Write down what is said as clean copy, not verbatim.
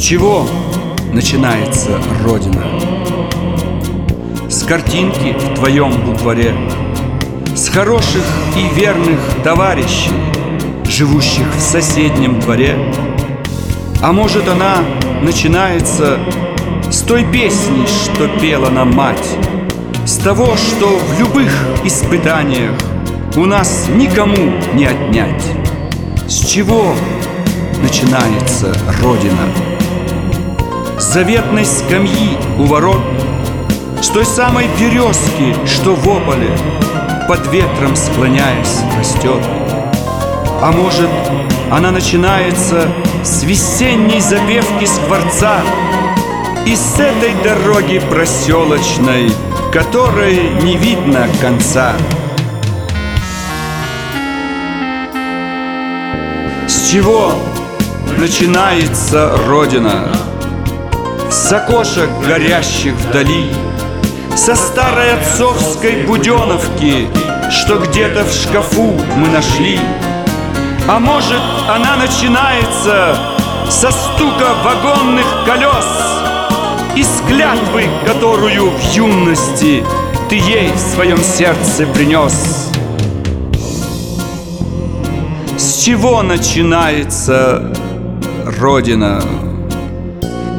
чего начинается Родина? С картинки в твоем букваре, с хороших и верных товарищей, живущих в соседнем дворе. А может, она начинается с той песни, что пела нам мать, с того, что в любых испытаниях у нас никому не отнять. С чего начинается Родина? С заветной скамьи у ворот, с той самой березки, что в ополе, под ветром склоняясь, растет. А может, она начинается с весенней запевки скворца и с этой дороги проселочной, которой не видно конца. С чего начинается Родина? С окошек, горящих вдали, со старой отцовской буденовки, что где-то в шкафу мы нашли. А может, она начинается со стука вагонных колес и с клятвы, которую в юности ты ей в своем сердце принес. С чего начинается Родина?